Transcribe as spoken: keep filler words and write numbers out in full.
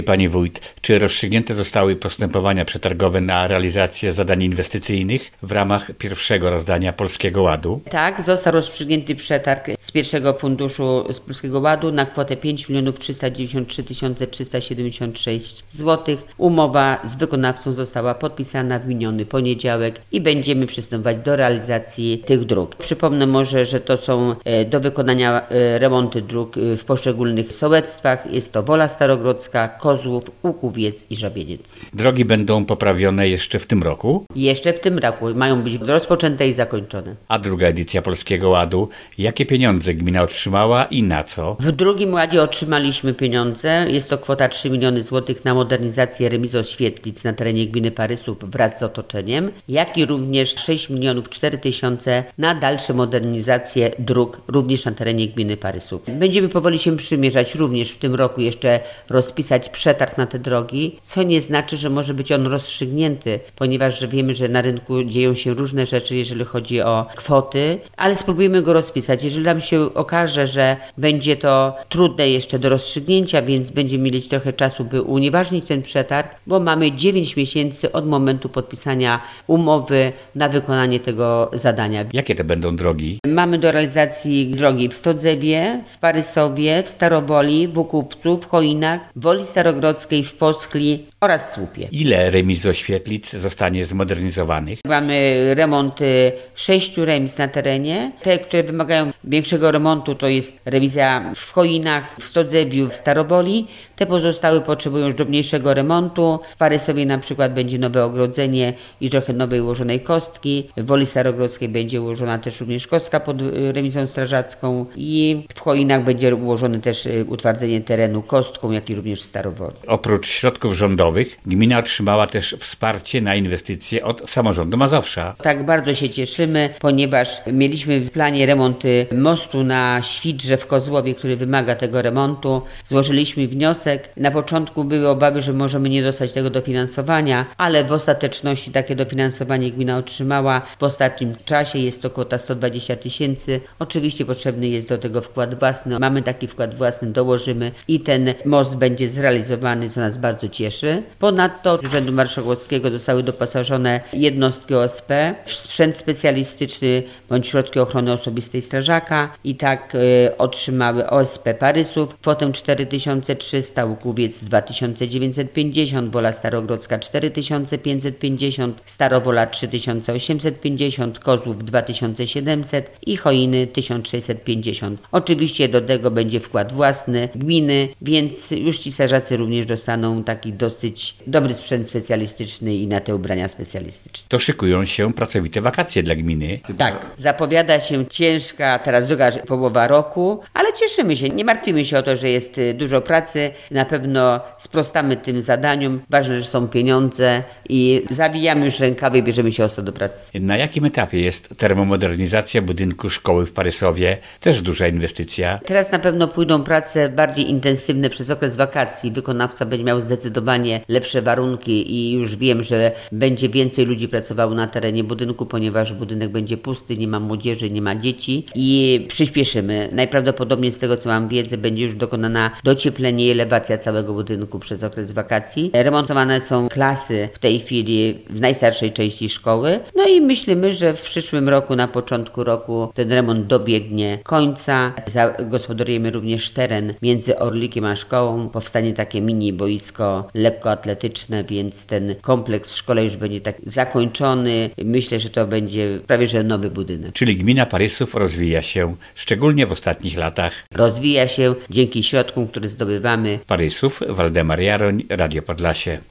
Pani wójt, czy rozstrzygnięte zostały postępowania przetargowe na realizację zadań inwestycyjnych w ramach pierwszego rozdania Polskiego Ładu? Tak, został rozstrzygnięty przetarg z pierwszego funduszu z Polskiego Ładu na kwotę pięć milionów trzysta dziewięćdziesiąt trzy tysiące trzysta siedemdziesiąt sześć złotych. Umowa z wykonawcą została podpisana w miniony poniedziałek i będziemy przystępować do realizacji tych dróg. Przypomnę może, że to są do wykonania remonty dróg w poszczególnych sołectwach. Jest to Wola Starogrodzka, Kozłów, Łukowiec i Żabieniec. Drogi będą poprawione jeszcze w tym roku? Jeszcze w tym roku. Mają być rozpoczęte i zakończone. A druga edycja Polskiego Ładu, jakie pieniądze gmina otrzymała i na co? W drugim ładzie otrzymaliśmy pieniądze. Jest to kwota trzy miliony złotych na modernizację remizoświetlic na terenie gminy Parysów wraz z otoczeniem, jak i również sześć milionów cztery tysiące na dalsze modernizację dróg również na terenie gminy Parysów. Będziemy powoli się przymierzać również w tym roku jeszcze rozpisać przetarg na te drogi, co nie znaczy, że może być on rozstrzygnięty, ponieważ wiemy, że na rynku dzieją się różne rzeczy, jeżeli chodzi o kwoty, ale spróbujemy go rozpisać. Jeżeli nam się okaże, że będzie to trudne jeszcze do rozstrzygnięcia, więc będziemy mieli trochę czasu, by unieważnić ten przetarg, bo mamy dziewięć miesięcy od momentu podpisania umowy na wykonanie tego zadania. Jakie to będą drogi? Mamy do realizacji drogi w Stodzewie, w Parysowie, w Starowoli, w Łukówcu, w Choinach, w Woli Starogrodzkiej, w Poschli oraz Słupie. Ile remizoświetlic zostanie zmodernizowanych? Mamy remont sześciu remiz na terenie. Te, które wymagają większego remontu, to jest rewizja w Choinach, w Stodzewiu, w Starowoli. Te pozostałe potrzebują już drobniejszego remontu. W Parysowie na przykład będzie nowe ogrodzenie i trochę nowej ułożonej kostki. W Woli Starogrodzkiej będzie ułożona też również kostka pod remizą strażacką i w Choinach będzie ułożone też utwardzenie terenu kostką, jak i również w Starowoli. Oprócz środków rządowych gmina otrzymała też wsparcie na inwestycje od samorządu Mazowsza. Tak, bardzo się cieszymy, ponieważ mieliśmy w planie remont mostu na Świdrze w Kozłowie, który wymaga tego remontu. Złożyliśmy wniosek. Na początku były obawy, że możemy nie dostać tego dofinansowania, ale w ostateczności takie dofinansowanie gmina otrzymała. W ostatnim czasie jest to kwota sto dwadzieścia tysięcy. Oczywiście potrzebny jest do tego wkład własny. Mamy taki wkład własny, dołożymy i ten most będzie zrealizowany, co nas bardzo cieszy. Ponadto z Urzędu Marszałkowskiego zostały doposażone jednostki O S P, sprzęt specjalistyczny bądź środki ochrony osobistej strażaka i tak y, otrzymały O S P Parysów kwotę cztery tysiące trzysta, Łukowiec dwa tysiące dziewięćset pięćdziesiąt, Wola Starogrodzka cztery tysiące pięćset pięćdziesiąt, Starowola trzy tysiące osiemset pięćdziesiąt, Kozłów dwa tysiące siedemset i Choiny tysiąc sześćset pięćdziesiąt. Oczywiście do tego będzie wkład własny gminy, więc już ci strażacy również dostaną taki dosyć dobry sprzęt specjalistyczny i na te ubrania specjalistyczne. To szykują się pracowite wakacje dla gminy. Tak, zapowiada się ciężka, teraz druga połowa roku, ale cieszymy się, nie martwimy się o to, że jest dużo pracy, na pewno sprostamy tym zadaniom, ważne, że są pieniądze i zawijamy już rękawy i bierzemy się ostro do pracy. Na jakim etapie jest termomodernizacja budynku szkoły w Parysowie? Też duża inwestycja. Teraz na pewno pójdą prace bardziej intensywne przez okres wakacji. Wykonawca będzie miał zdecydowanie lepsze warunki i już wiem, że będzie więcej ludzi pracowało na terenie budynku, ponieważ budynek będzie pusty, nie ma młodzieży, nie ma dzieci i przyspieszymy. Najprawdopodobniej z tego, co mam wiedzę, będzie już dokonana docieplenie i elewacja całego budynku przez okres wakacji. Remontowane są klasy w tej chwili w najstarszej części szkoły. No i myślimy, że w przyszłym roku, na początku roku ten remont dobiegnie końca. Zagospodarujemy również teren między Orlikiem a szkołą. Powstanie takie mini boisko lekkoatletyczne, więc ten kompleks w szkole już będzie tak zakończony. Myślę, że to będzie prawie że nowy budynek. Czyli gmina Parysów rozwija się, szczególnie w ostatnich latach. Rozwija się dzięki środkom, które zdobywamy. Parysów, Waldemar Jaroń, Radio Podlasie.